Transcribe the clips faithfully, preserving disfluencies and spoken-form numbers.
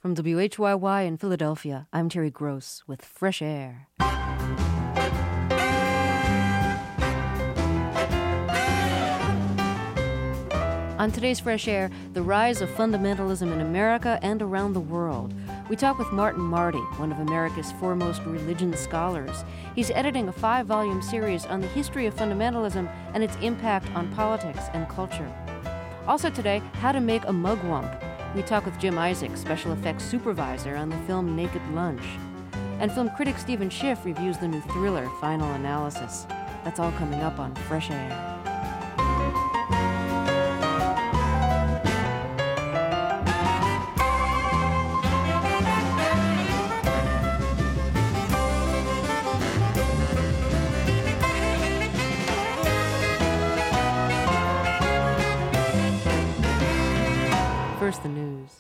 From W H Y Y in Philadelphia, I'm Terry Gross with Fresh Air. On today's Fresh Air, the rise of fundamentalism in America and around the world. We talk with Martin Marty, one of America's foremost religion scholars. He's editing a five-volume series on the history of fundamentalism and its impact on politics and culture. Also today, how to make a mugwump. We talk with Jim Isaac, special effects supervisor on the film Naked Lunch. And film critic Stephen Schiff reviews the new thriller Final Analysis. That's all coming up on Fresh Air. First, the news.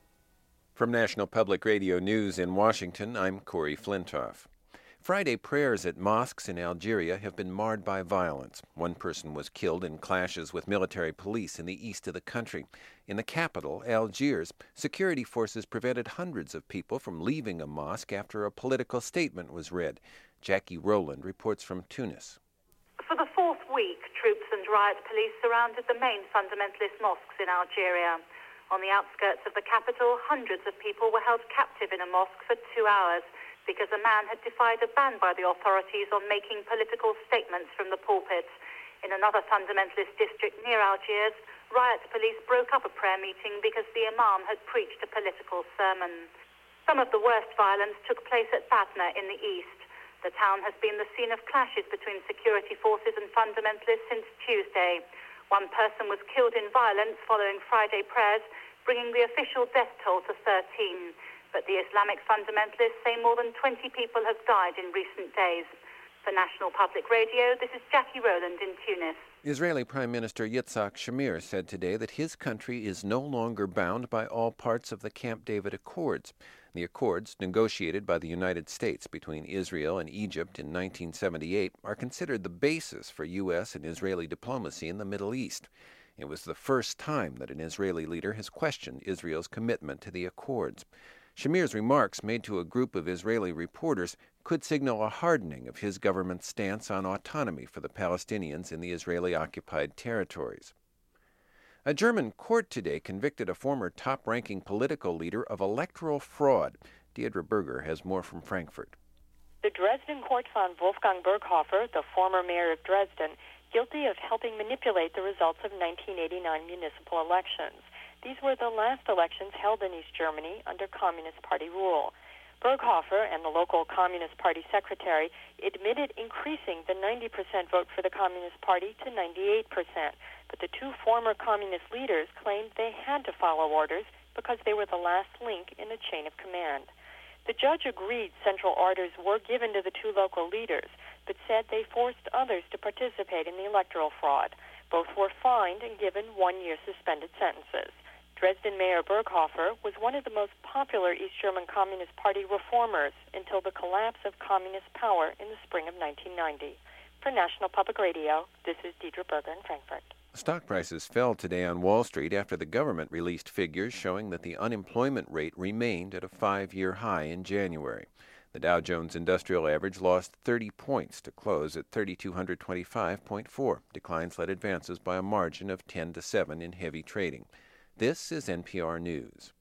From National Public Radio News in Washington, I'm Corey Flintoff. Friday prayers at mosques in Algeria have been marred by violence. One person was killed in clashes with military police in the east of the country. In the capital, Algiers, security forces prevented hundreds of people from leaving a mosque after a political statement was read. Jackie Rowland reports from Tunis. For the fourth week, troops and riot police surrounded the main fundamentalist mosques in Algeria. On the outskirts of the capital, hundreds of people were held captive in a mosque for two hours because a man had defied a ban by the authorities on making political statements from the pulpit. In another fundamentalist district near Algiers, riot police broke up a prayer meeting because the imam had preached a political sermon. Some of the worst violence took place at Batna in the east. The town has been the scene of clashes between security forces and fundamentalists since Tuesday. One person was killed in violence following Friday prayers, bringing the official death toll to thirteen. But the Islamic fundamentalists say more than twenty people have died in recent days. For National Public Radio, this is Jackie Rowland in Tunis. Israeli Prime Minister Yitzhak Shamir said today that his country is no longer bound by all parts of the Camp David Accords. The accords, negotiated by the United States between Israel and Egypt in nineteen seventy-eight, are considered the basis for U S and Israeli diplomacy in the Middle East. It was the first time that an Israeli leader has questioned Israel's commitment to the accords. Shamir's remarks, made to a group of Israeli reporters, could signal a hardening of his government's stance on autonomy for the Palestinians in the Israeli-occupied territories. A German court today convicted a former top-ranking political leader of electoral fraud. Deirdre Berger has more from Frankfurt. The Dresden court found Wolfgang Burghofer, the former mayor of Dresden, guilty of helping manipulate the results of nineteen eighty-nine municipal elections. These were the last elections held in East Germany under Communist Party rule. Burghofer and the local Communist Party secretary admitted increasing the ninety percent vote for the Communist Party to ninety-eight percent. But the two former communist leaders claimed they had to follow orders because they were the last link in the chain of command. The judge agreed central orders were given to the two local leaders, but said they forced others to participate in the electoral fraud. Both were fined and given one-year suspended sentences. Dresden Mayor Burghofer was one of the most popular East German Communist Party reformers until the collapse of communist power in the spring of nineteen ninety. For National Public Radio, this is Deirdre Berger in Frankfurt. Stock prices fell today on Wall Street after the government released figures showing that the unemployment rate remained at a five-year high in January. The Dow Jones Industrial Average lost thirty points to close at three thousand two hundred twenty-five point four. Declines led advances by a margin of ten to seven in heavy trading. This is N P R News.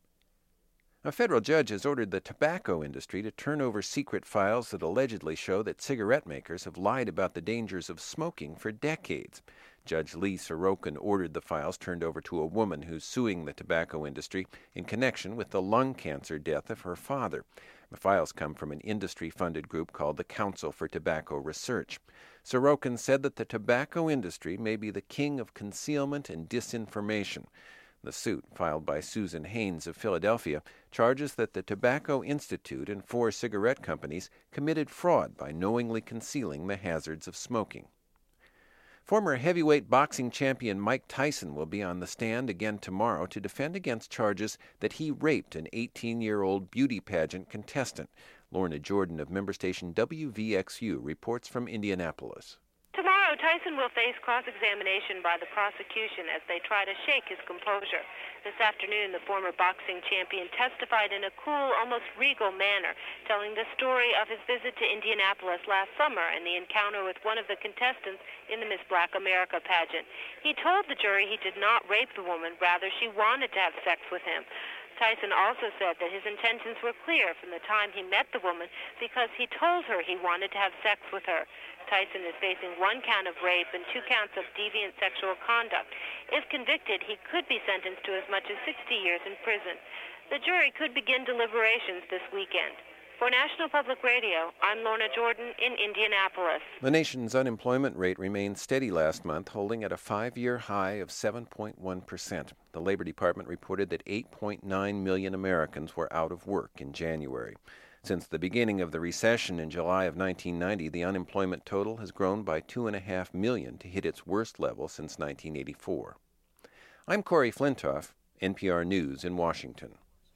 A federal judge has ordered the tobacco industry to turn over secret files that allegedly show that cigarette makers have lied about the dangers of smoking for decades. Judge Lee Sorokin ordered the files turned over to a woman who's suing the tobacco industry in connection with the lung cancer death of her father. The files come from an industry-funded group called the Council for Tobacco Research. Sorokin said that the tobacco industry may be the king of concealment and disinformation. The suit, filed by Susan Haynes of Philadelphia, charges that the Tobacco Institute and four cigarette companies committed fraud by knowingly concealing the hazards of smoking. Former heavyweight boxing champion Mike Tyson will be on the stand again tomorrow to defend against charges that he raped an eighteen-year-old beauty pageant contestant. Lorna Jordan of member station W V X U reports from Indianapolis. Tomorrow, Tyson will face cross-examination by the prosecution as they try to shake his composure. This afternoon, the former boxing champion testified in a cool, almost regal manner, telling the story of his visit to Indianapolis last summer and the encounter with one of the contestants in the Miss Black America pageant. He told the jury he did not rape the woman, rather she wanted to have sex with him. Tyson also said that his intentions were clear from the time he met the woman because he told her he wanted to have sex with her. Tyson is facing one count of rape and two counts of deviant sexual conduct. If convicted, he could be sentenced to as much as sixty years in prison. The jury could begin deliberations this weekend. For National Public Radio, I'm Lorna Jordan in Indianapolis. The nation's unemployment rate remained steady last month, holding at a five-year high of seven point one percent. The Labor Department reported that eight point nine million Americans were out of work in January. Since the beginning of the recession in July of nineteen ninety, the unemployment total has grown by two point five million to hit its worst level since nineteen eighty-four. I'm Corey Flintoff, N P R News in Washington.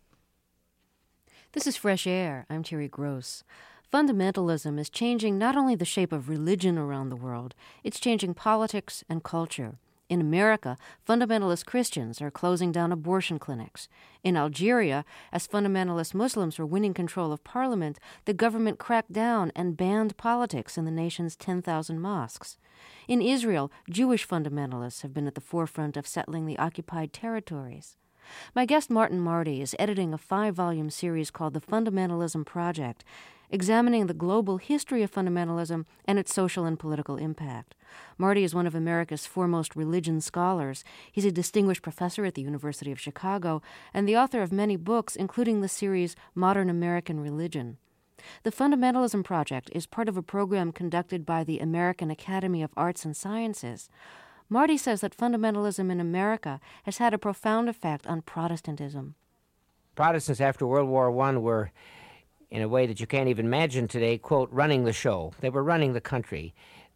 This is Fresh Air. I'm Terry Gross. Fundamentalism is changing not only the shape of religion around the world, it's changing politics and culture. In America, fundamentalist Christians are closing down abortion clinics. In Algeria, as fundamentalist Muslims were winning control of parliament, the government cracked down and banned politics in the nation's ten thousand mosques. In Israel, Jewish fundamentalists have been at the forefront of settling the occupied territories. My guest Martin Marty is editing a five-volume series called The Fundamentalism Project, examining the global history of fundamentalism and its social and political impact. Marty is one of America's foremost religion scholars. He's a distinguished professor at the University of Chicago and the author of many books, including the series Modern American Religion. The Fundamentalism Project is part of a program conducted by the American Academy of Arts and Sciences. Marty says that fundamentalism in America has had a profound effect on Protestantism. Protestants after World War One were, in a way that you can't even imagine today, quote, running the show. They were running the country.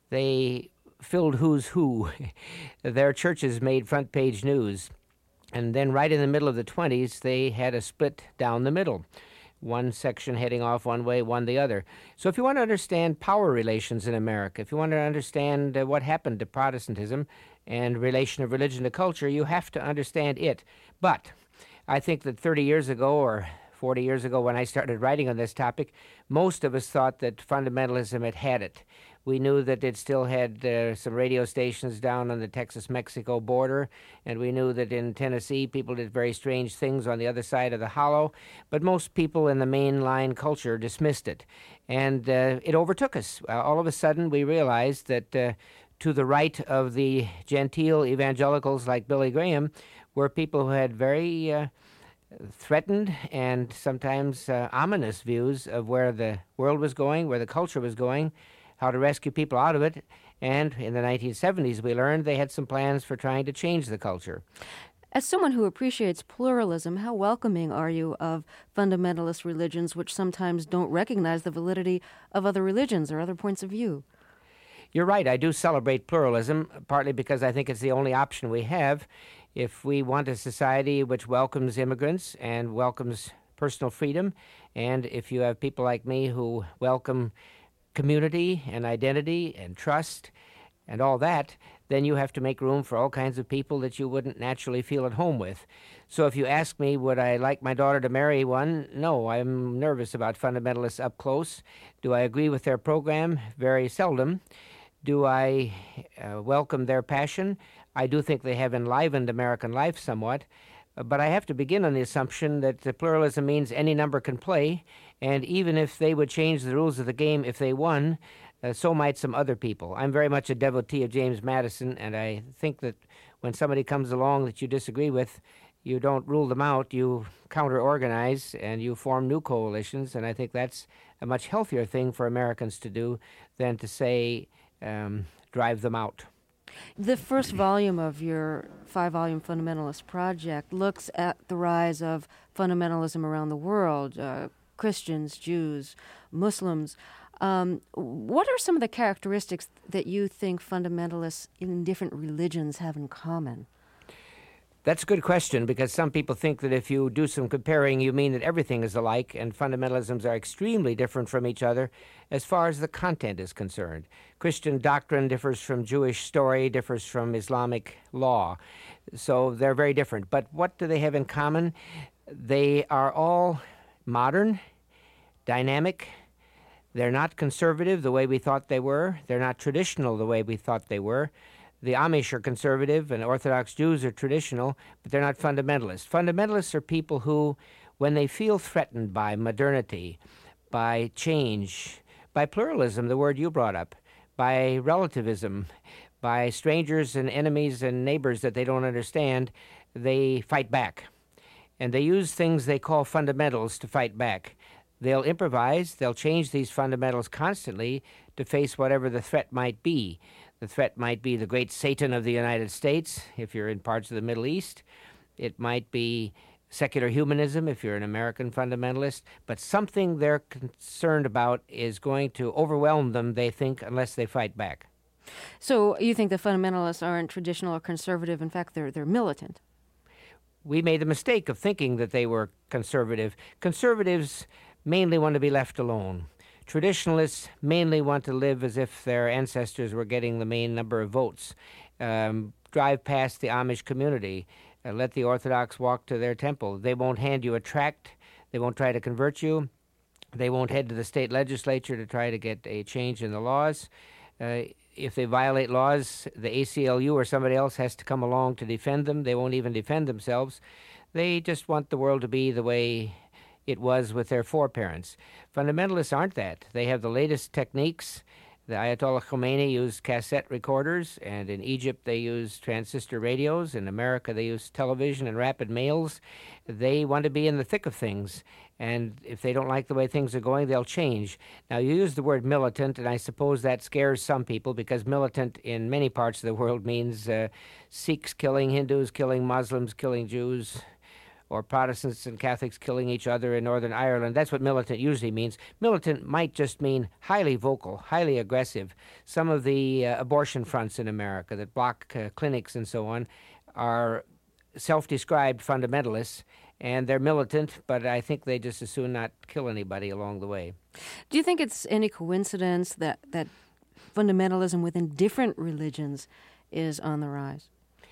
They filled who's who. Their churches made front-page news. And then right in the middle of the twenties, they had a split down the middle. One section heading off one way, one the other. So if you want to understand power relations in America, if you want to understand uh, what happened to Protestantism and relation of religion to culture, you have to understand it. But I think that thirty years ago or forty years ago when I started writing on this topic, most of us thought that fundamentalism had had it. We knew that it still had uh, some radio stations down on the Texas-Mexico border, and we knew that in Tennessee people did very strange things on the other side of the hollow, but most people in the mainline culture dismissed it, and uh, it overtook us. Uh, all of a sudden we realized that uh, to the right of the genteel evangelicals like Billy Graham were people who had very uh, threatened and sometimes uh, ominous views of where the world was going, where the culture was going, how to rescue people out of it, and in the nineteen seventies we learned they had some plans for trying to change the culture. As someone who appreciates pluralism, how welcoming are you of fundamentalist religions which sometimes don't recognize the validity of other religions or other points of view? You're right, I do celebrate pluralism, partly because I think it's the only option we have. If we want a society which welcomes immigrants and welcomes personal freedom, and if you have people like me who welcome community and identity and trust and all that, then you have to make room for all kinds of people that you wouldn't naturally feel at home with. So if you ask me, would I like my daughter to marry one? No, I'm nervous about fundamentalists up close. Do I agree with their program? Very seldom. Do I uh, welcome their passion? I do think they have enlivened American life somewhat. But I have to begin on the assumption that the pluralism means any number can play, and even if they would change the rules of the game if they won, uh, so might some other people. I'm very much a devotee of James Madison, and I think that when somebody comes along that you disagree with, you don't rule them out, you counter-organize, and you form new coalitions, and I think that's a much healthier thing for Americans to do than to say, um, drive them out. The first volume of your five-volume Fundamentalist Project looks at the rise of fundamentalism around the world, uh, Christians, Jews, Muslims. Um, what are some of the characteristics that you think fundamentalists in different religions have in common? That's a good question, because some people think that if you do some comparing, you mean that everything is alike, and fundamentalisms are extremely different from each other as far as the content is concerned. Christian doctrine differs from Jewish story, differs from Islamic law. So they're very different. But what do they have in common? They are all modern, dynamic. They're not conservative the way we thought they were. They're not traditional the way we thought they were. The Amish are conservative and Orthodox Jews are traditional, but they're not fundamentalists. Fundamentalists are people who, when they feel threatened by modernity, by change, by pluralism, the word you brought up, by relativism, by strangers and enemies and neighbors that they don't understand, they fight back. And they use things they call fundamentals to fight back. They'll improvise, they'll change these fundamentals constantly to face whatever the threat might be. The threat might be the great Satan of the United States, if you're in parts of the Middle East. It might be secular humanism, if you're an American fundamentalist. But something they're concerned about is going to overwhelm them, they think, unless they fight back. So you think the fundamentalists aren't traditional or conservative. In fact, they're they're militant. We made the mistake of thinking that they were conservative. Conservatives mainly want to be left alone. Traditionalists mainly want to live as if their ancestors were getting the main number of votes. Um, drive past the Amish community. Uh, let the Orthodox walk to their temple. They won't hand you a tract. They won't try to convert you. They won't head to the state legislature to try to get a change in the laws. Uh, if they violate laws, the A C L U or somebody else has to come along to defend them. They won't even defend themselves. They just want the world to be the way it was with their foreparents. Fundamentalists aren't that. They have the latest techniques. The Ayatollah Khomeini used cassette recorders, and in Egypt they use transistor radios. In America they use television and rapid mails. They want to be in the thick of things, and if they don't like the way things are going, they'll change. Now, you use the word militant, and I suppose that scares some people, because militant in many parts of the world means uh, Sikhs killing Hindus, killing Muslims, killing Jews, or Protestants and Catholics killing each other in Northern Ireland. That's what militant usually means. Militant might just mean highly vocal, highly aggressive. Some of the uh, abortion fronts in America that block uh, clinics and so on are self-described fundamentalists, and they're militant, but I think they just as soon not kill anybody along the way. Do you think it's any coincidence that, that fundamentalism within different religions is on the rise?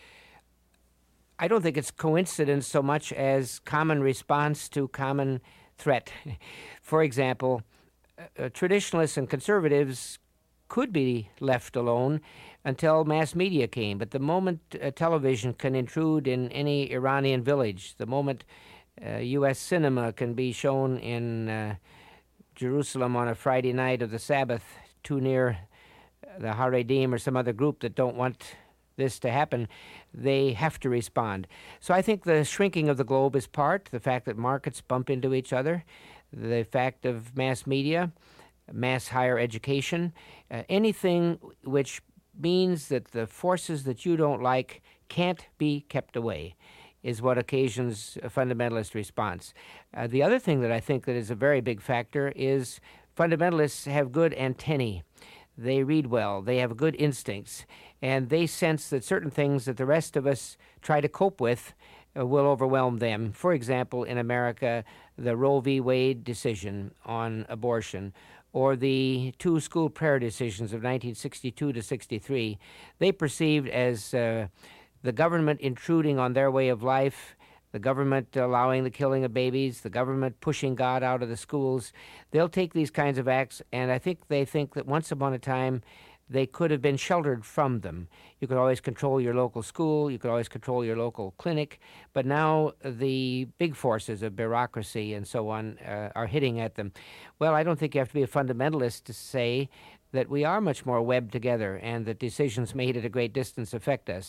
I don't think it's coincidence so much as common response to common threat. For example, uh, traditionalists and conservatives could be left alone until mass media came. But the moment uh, television can intrude in any Iranian village, the moment uh, U S cinema can be shown in uh, Jerusalem on a Friday night of the Sabbath, too near the Haredim or some other group that don't want this to happen, they have to respond. So I think the shrinking of the globe is part, the fact that markets bump into each other, the fact of mass media, mass higher education, uh, anything which means that the forces that you don't like can't be kept away is what occasions a fundamentalist response. Uh, the other thing that I think that is a very big factor is fundamentalists have good antennae. They read well, they have good instincts, and they sense that certain things that the rest of us try to cope with uh, will overwhelm them. For example, in America, the Roe v. Wade decision on abortion, or the two school prayer decisions of nineteen sixty-two to sixty-three, they perceived as uh, the government intruding on their way of life, the government allowing the killing of babies, the government pushing God out of the schools. They'll take these kinds of acts, and I think they think that once upon a time they could have been sheltered from them. You could always control your local school, you could always control your local clinic, but now the big forces of bureaucracy and so on uh, are hitting at them. Well, I don't think you have to be a fundamentalist to say that we are much more webbed together and that decisions made at a great distance affect us.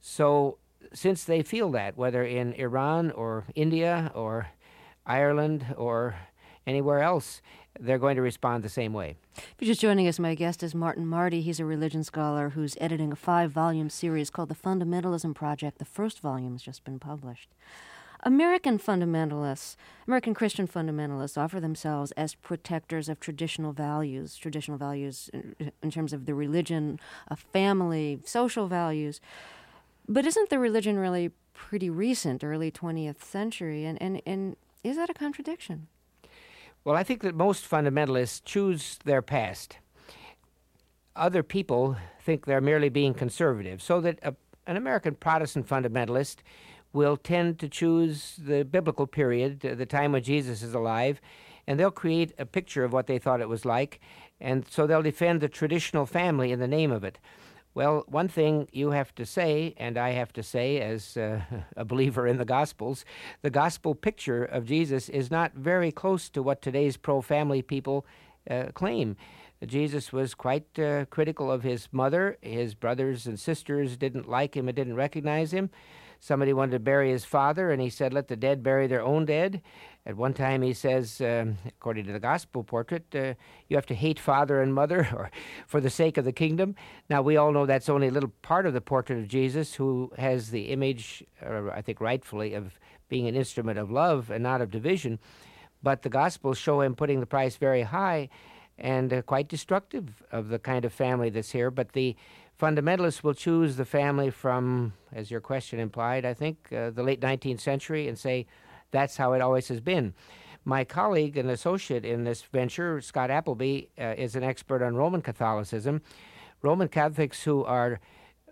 So since they feel that, whether in Iran or India or Ireland or anywhere else, they're going to respond the same way. If you're just joining us, my guest is Martin Marty. He's a religion scholar who's editing a five-volume series called The Fundamentalism Project. The first volume has just been published. American fundamentalists, American Christian fundamentalists, offer themselves as protectors of traditional values, traditional values in, in terms of the religion, of family, social values. But isn't the religion really pretty recent, early twentieth century. And, and, and is that a contradiction? Well, I think that most fundamentalists choose their past. Other people think they're merely being conservative, so that a, an American Protestant fundamentalist will tend to choose the biblical period, the time when Jesus is alive, and they'll create a picture of what they thought it was like, and so they'll defend the traditional family in the name of it. Well, one thing you have to say, and I have to say as uh, a believer in the Gospels, the gospel picture of Jesus is not very close to what today's pro-family people uh, claim. Jesus was quite uh, critical of his mother. His brothers and sisters didn't like him and didn't recognize him. Somebody wanted to bury his father, and he said, let the dead bury their own dead. At one time he says, um, according to the gospel portrait, uh, you have to hate father and mother or for the sake of the kingdom. Now, we all know that's only a little part of the portrait of Jesus, who has the image, uh, I think rightfully, of being an instrument of love and not of division. But the Gospels show him putting the price very high and uh, quite destructive of the kind of family that's here. But the fundamentalists will choose the family from, as your question implied, I think, uh, the late nineteenth century and say that's how it always has been. My colleague and associate in this venture, Scott Appleby, uh, is an expert on Roman Catholicism. Roman Catholics who are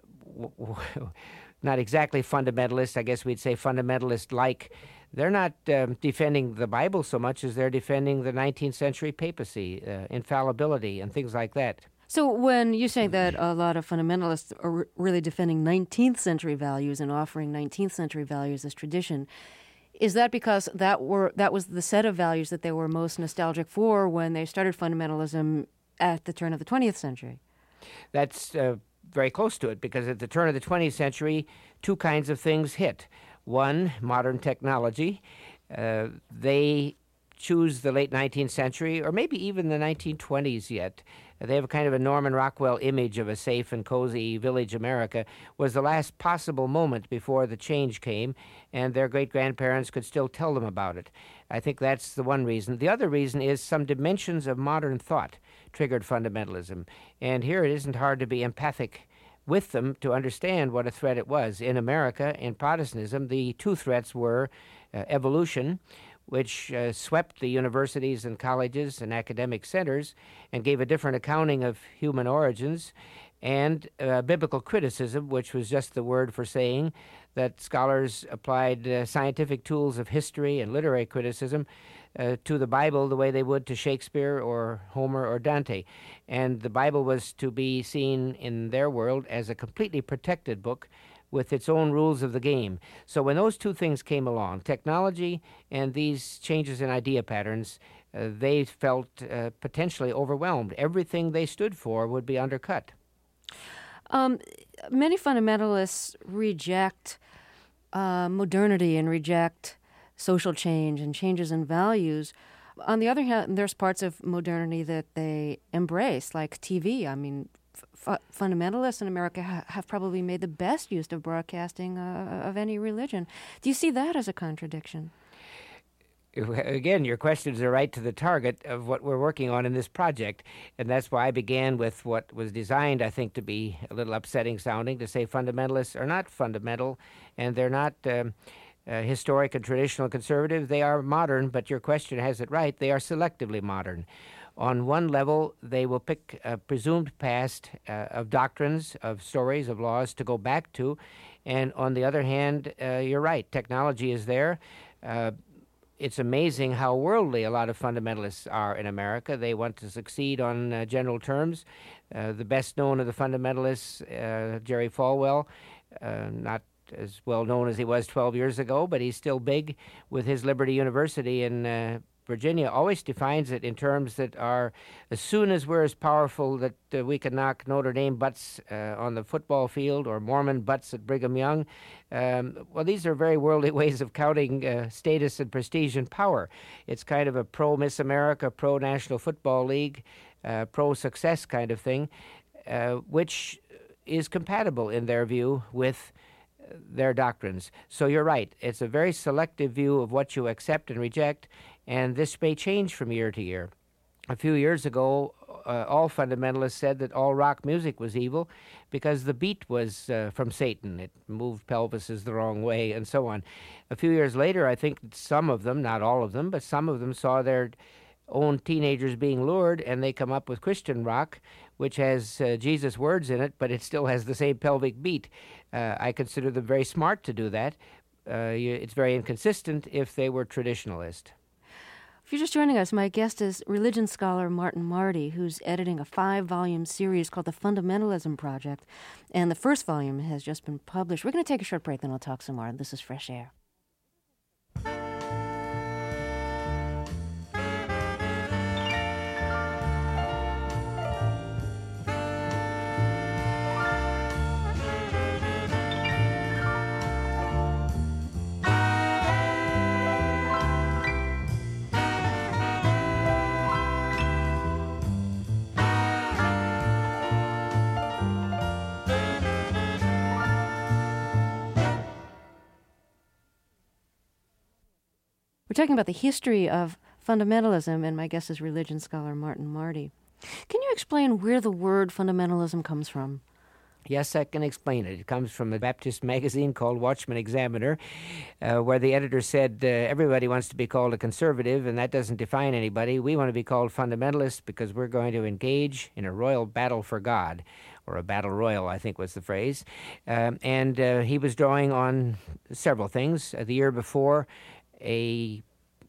w- w- not exactly fundamentalists, I guess we'd say fundamentalist-like, they're not um, defending the Bible so much as they're defending the nineteenth century papacy, uh, infallibility, and things like that. So when you say that a lot of fundamentalists are really defending nineteenth century values and offering nineteenth century values as tradition, is that because that were that was the set of values that they were most nostalgic for when they started fundamentalism at the turn of the twentieth century? That's uh, very close to it, because at the turn of the twentieth century, two kinds of things hit. One, modern technology. Uh, they choose the late nineteenth century, or maybe even the nineteen twenties yet. They have a kind of a Norman Rockwell image of a safe and cozy village America. Was the last possible moment before the change came, and their great-grandparents could still tell them about it. I think that's the one reason. The other reason is some dimensions of modern thought triggered fundamentalism. And here it isn't hard to be empathic with them to understand what a threat it was. In America, in Protestantism, the two threats were uh, evolution, which uh, swept the universities and colleges and academic centers and gave a different accounting of human origins, and uh, biblical criticism, which was just the word for saying that scholars applied uh, scientific tools of history and literary criticism uh, to the Bible the way they would to Shakespeare or Homer or Dante. And the Bible was to be seen in their world as a completely protected book with its own rules of the game. So when those two things came along, technology and these changes in idea patterns, uh, they felt uh, potentially overwhelmed. Everything they stood for would be undercut. Um, many fundamentalists reject uh, modernity and reject social change and changes in values. On the other hand, there's parts of modernity that they embrace, like T V. I mean, f- fundamentalists in America ha- have probably made the best use of broadcasting uh, of any religion. Do you see that as a contradiction? Again, your questions are right to the target of what we're working on in this project, and that's why I began with what was designed, I think, to be a little upsetting sounding, to say fundamentalists are not fundamental, and they're not um, uh, historic and traditional conservative. They are modern, but your question has it right. They are selectively modern. On one level, they will pick a presumed past uh, of doctrines, of stories, of laws to go back to, and on the other hand, uh, you're right, technology is there. Uh, It's amazing how worldly a lot of fundamentalists are in America. They want to succeed on uh, general terms. Uh, the best known of the fundamentalists, uh, Jerry Falwell, uh, not as well known as he was twelve years ago, but he's still big with his Liberty University in uh, Virginia, always defines it in terms that are, as soon as we're as powerful that uh, we can knock Notre Dame butts uh, on the football field or Mormon butts at Brigham Young. Um, well, these are very worldly ways of counting uh, status and prestige and power. It's kind of a pro-Miss America, pro-National Football League, uh, pro-success kind of thing, uh, which is compatible in their view with their doctrines. So you're right. It's a very selective view of what you accept and reject, and this may change from year to year. A few years ago, uh, all fundamentalists said that all rock music was evil because the beat was uh, from Satan. It moved pelvises the wrong way and so on. A few years later, I think some of them, not all of them, but some of them saw their own teenagers being lured, and they come up with Christian rock, which has uh, Jesus' words in it, but it still has the same pelvic beat. Uh, I consider them very smart to do that. Uh, you, it's very inconsistent if they were traditionalist. If you're just joining us, my guest is religion scholar Martin Marty, who's editing a five-volume series called The Fundamentalism Project, and the first volume has just been published. We're going to take a short break, then we'll talk some more. This is Fresh Air. We're talking about the history of fundamentalism, and my guest is religion scholar Martin Marty. Can you explain where the word fundamentalism comes from? Yes, I can explain it. It comes from a Baptist magazine called Watchman Examiner, uh, where the editor said, uh, everybody wants to be called a conservative, and that doesn't define anybody. We want to be called fundamentalists because we're going to engage in a royal battle for God, or a battle royal, I think was the phrase. Um, and uh, he was drawing on several things. Uh, the year before, a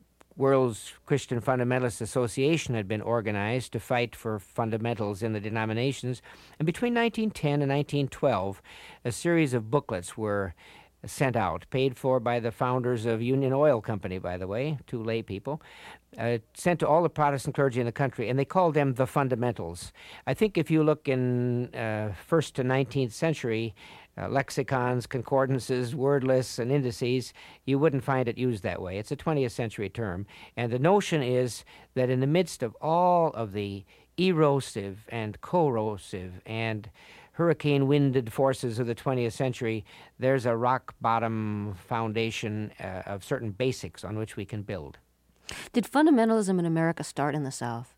World's Christian Fundamentalist Association had been organized to fight for fundamentals in the denominations. And between nineteen ten and nineteen twelve, a series of booklets were sent out, paid for by the founders of Union Oil Company, by the way, two lay people, uh, sent to all the Protestant clergy in the country, and they called them the fundamentals. I think if you look in uh, first to nineteenth century uh, lexicons, concordances, word lists, and indices, you wouldn't find it used that way. It's a twentieth century term. And the notion is that in the midst of all of the erosive and corrosive and hurricane-winded forces of the twentieth century, there's a rock-bottom foundation uh, of certain basics on which we can build. Did fundamentalism in America start in the South?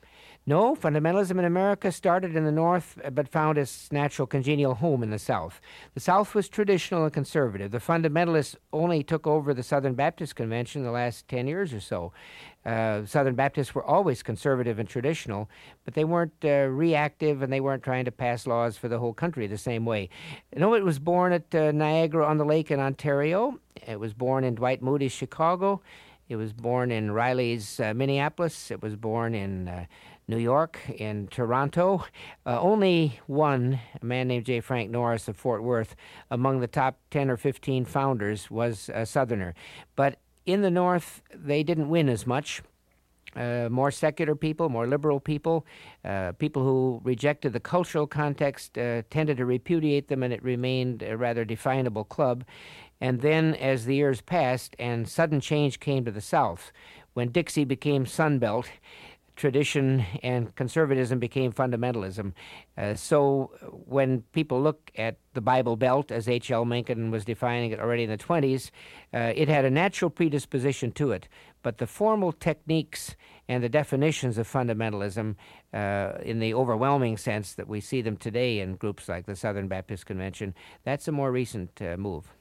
No, fundamentalism in America started in the North, but found its natural congenial home in the South. The South was traditional and conservative. The fundamentalists only took over the Southern Baptist Convention in the last ten years or so. Uh, Southern Baptists were always conservative and traditional, but they weren't uh, reactive, and they weren't trying to pass laws for the whole country the same way. You know, it was born at uh, Niagara-on-the-Lake in Ontario. It was born in Dwight Moody's Chicago. It was born in Riley's uh, Minneapolis. It was born in uh, New York, in Toronto. Uh, only one, a man named J. Frank Norris of Fort Worth, among the top ten or fifteen founders, was a Southerner. But in the North, they didn't win as much. Uh, more secular people, more liberal people, uh, people who rejected the cultural context uh, tended to repudiate them, and it remained a rather definable club. And then, as the years passed and sudden change came to the South, when Dixie became Sunbelt, tradition and conservatism became fundamentalism. Uh, so when people look at the Bible Belt, as H L Mencken was defining it already in the twenties, uh, it had a natural predisposition to it. But the formal techniques and the definitions of fundamentalism, uh, in the overwhelming sense that we see them today in groups like the Southern Baptist Convention, that's a more recent uh, move.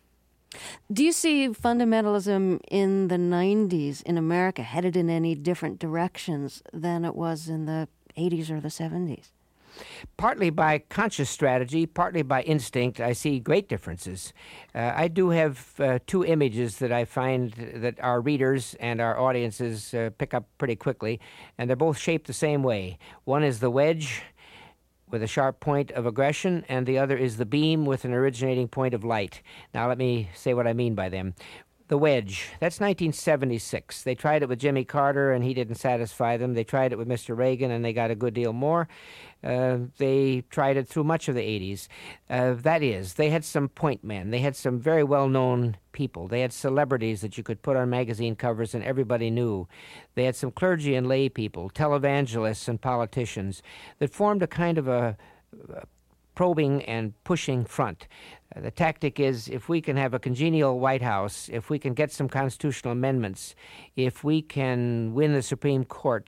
Do you see fundamentalism in the nineties in America headed in any different directions than it was in the eighties or the seventies? Partly by conscious strategy, partly by instinct, I see great differences. Uh, I do have uh, two images that I find that our readers and our audiences uh, pick up pretty quickly, and they're both shaped the same way. One is the wedge with a sharp point of aggression, and the other is the beam with an originating point of light. Now let me say what I mean by them. The wedge, that's nineteen seventy-six. They tried it with Jimmy Carter, and he didn't satisfy them. They tried it with Mister Reagan, and they got a good deal more. Uh, they tried it through much of the eighties. Uh, that is, they had some point men. They had some very well-known people. They had celebrities that you could put on magazine covers and everybody knew. They had some clergy and lay people, televangelists and politicians that formed a kind of a, a probing and pushing front. Uh, the tactic is, if we can have a congenial White House, if we can get some constitutional amendments, if we can win the Supreme Court,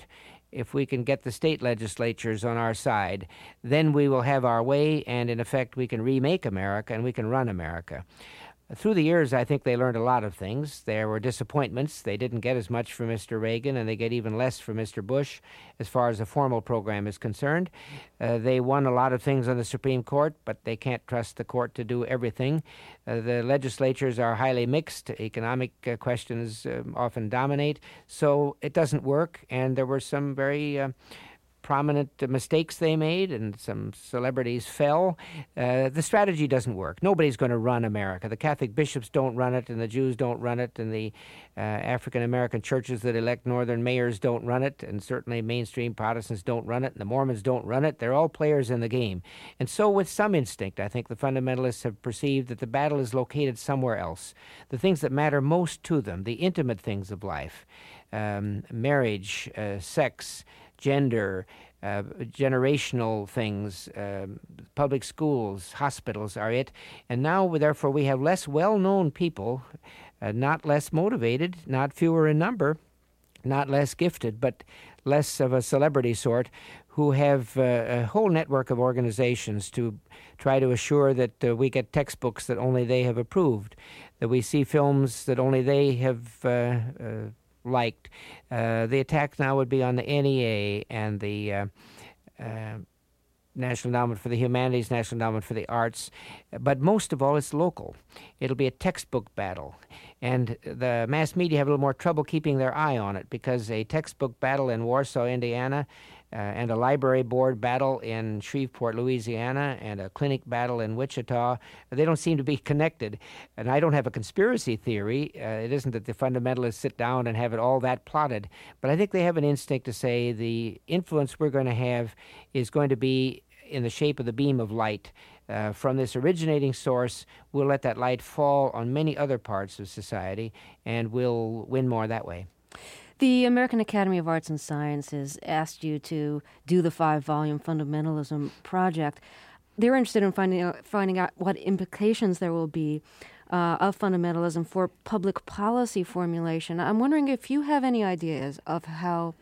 if we can get the state legislatures on our side, then we will have our way, and in effect we can remake America and we can run America. Through the years, I think they learned a lot of things. There were disappointments. They didn't get as much from Mister Reagan, and they get even less from Mister Bush as far as the formal program is concerned. Uh, they won a lot of things on the Supreme Court, but they can't trust the court to do everything. Uh, the legislatures are highly mixed. Economic uh, questions uh, often dominate, so it doesn't work, and there were some very Uh, prominent uh, mistakes they made, and some celebrities fell. Uh, the strategy doesn't work. Nobody's going to run America. The Catholic bishops don't run it, and the Jews don't run it, and the uh, African-American churches that elect northern mayors don't run it, and certainly mainstream Protestants don't run it, and the Mormons don't run it. They're all players in the game. And so with some instinct, I think the fundamentalists have perceived that the battle is located somewhere else. The things that matter most to them, the intimate things of life, um, marriage, uh, sex, gender, uh, generational things, uh, public schools, hospitals are it. And now, therefore, we have less well-known people, uh, not less motivated, not fewer in number, not less gifted, but less of a celebrity sort, who have uh, a whole network of organizations to try to assure that uh, we get textbooks that only they have approved, that we see films that only they have uh, uh, liked. Uh, the attack now would be on the N E A and the uh, uh, National Endowment for the Humanities, National Endowment for the Arts, but most of all, it's local. It'll be a textbook battle, and the mass media have a little more trouble keeping their eye on it, because a textbook battle in Warsaw, Indiana, uh, and a library board battle in Shreveport, Louisiana, and a clinic battle in Wichita, they don't seem to be connected. And I don't have a conspiracy theory. Uh, it isn't that the fundamentalists sit down and have it all that plotted, but I think they have an instinct to say the influence we're going to have is going to be in the shape of the beam of light. Uh, from this originating source, we'll let that light fall on many other parts of society, and we'll win more that way. The American Academy of Arts and Sciences asked you to do the five-volume Fundamentalism Project. They're interested in finding out, finding out what implications there will be uh, of fundamentalism for public policy formulation. I'm wondering if you have any ideas of how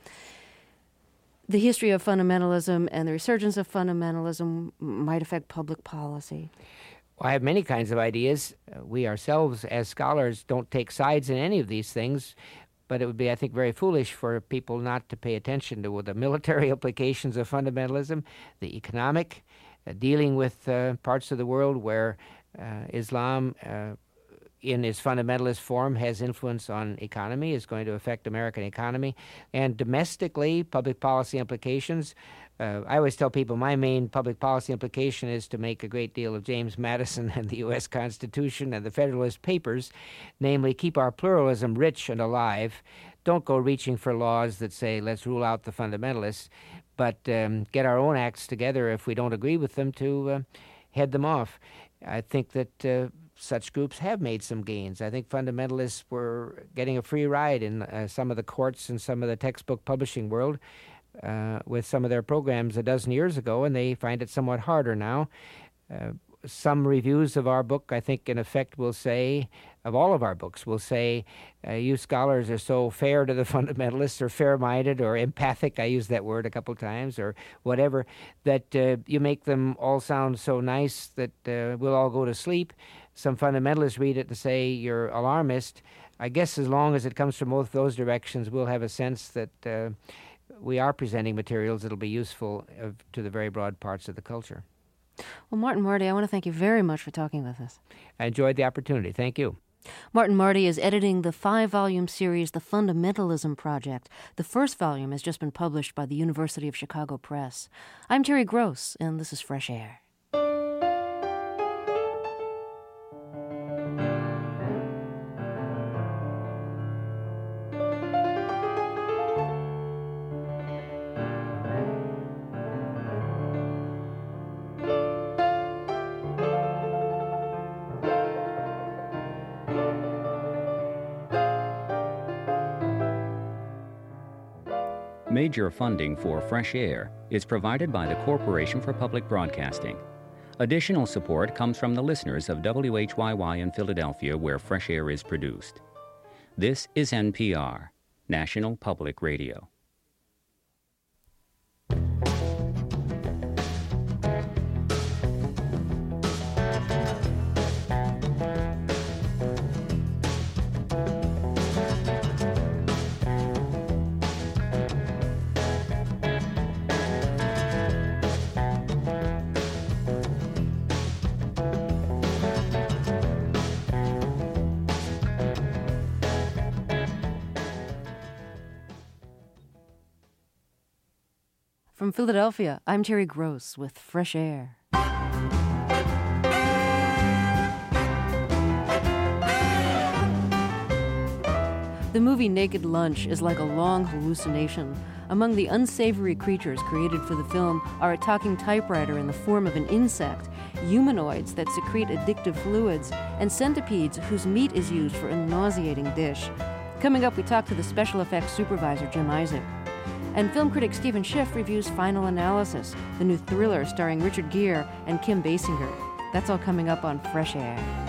the history of fundamentalism and the resurgence of fundamentalism might affect public policy. Well, I have many kinds of ideas. Uh, we ourselves, as scholars, don't take sides in any of these things, but it would be, I think, very foolish for people not to pay attention to the military implications of fundamentalism, the economic, uh, dealing with uh, parts of the world where uh, Islam, uh, in its fundamentalist form, has influence on economy, is going to affect American economy, and domestically, public policy implications. Uh, I always tell people my main public policy implication is to make a great deal of James Madison and the U S Constitution and the Federalist Papers, namely keep our pluralism rich and alive. Don't go reaching for laws that say let's rule out the fundamentalists, but um, get our own acts together if we don't agree with them to uh, head them off. I think that uh, such groups have made some gains. I think fundamentalists were getting a free ride in uh, some of the courts and some of the textbook publishing world uh, with some of their programs a dozen years ago, and they find it somewhat harder now. Uh, some reviews of our book, I think, in effect, will say, of all of our books, will say, uh, you scholars are so fair to the fundamentalists, or fair-minded, or empathic, I used that word a couple times, or whatever, that uh, you make them all sound so nice that uh, we'll all go to sleep. Some fundamentalists read it and say, you're alarmist. I guess as long as it comes from both those directions, we'll have a sense that uh, we are presenting materials that will be useful uh, to the very broad parts of the culture. Well, Martin Marty, I want to thank you very much for talking with us. I enjoyed the opportunity. Thank you. Martin Marty is editing the five-volume series, The Fundamentalism Project. The first volume has just been published by the University of Chicago Press. I'm Terry Gross, and this is Fresh Air. Major funding for Fresh Air is provided by the Corporation for Public Broadcasting. Additional support comes from the listeners of W H Y Y in Philadelphia, where Fresh Air is produced. This is N P R, National Public Radio. From Philadelphia, I'm Terry Gross with Fresh Air. The movie Naked Lunch is like a long hallucination. Among the unsavory creatures created for the film are a talking typewriter in the form of an insect, humanoids that secrete addictive fluids, and centipedes whose meat is used for a nauseating dish. Coming up, we talk to the special effects supervisor, Jim Isaac. And film critic Stephen Schiff reviews Final Analysis, the new thriller starring Richard Gere and Kim Basinger. That's all coming up on Fresh Air.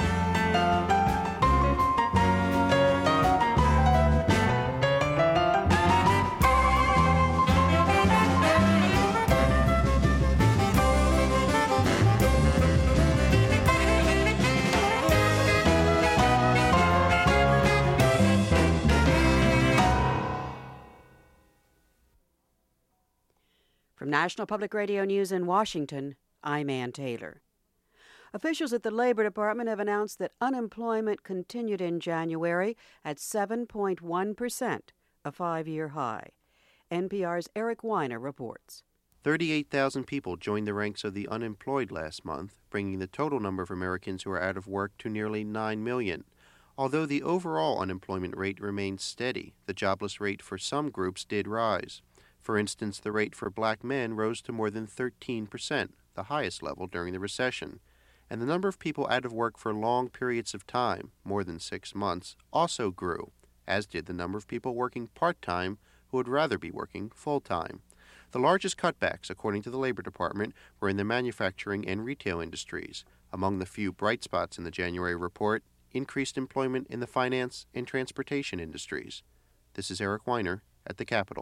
From National Public Radio News in Washington, I'm Ann Taylor. Officials at the Labor Department have announced that unemployment continued in January at seven point one percent, a five-year high. N P R's Eric Weiner reports. thirty-eight thousand people joined the ranks of the unemployed last month, bringing the total number of Americans who are out of work to nearly nine million. Although the overall unemployment rate remained steady, the jobless rate for some groups did rise. For instance, the rate for black men rose to more than thirteen percent, the highest level during the recession. And the number of people out of work for long periods of time, more than six months, also grew, as did the number of people working part-time who would rather be working full-time. The largest cutbacks, according to the Labor Department, were in the manufacturing and retail industries. Among the few bright spots in the January report, increased employment in the finance and transportation industries. This is Eric Weiner at the Capitol.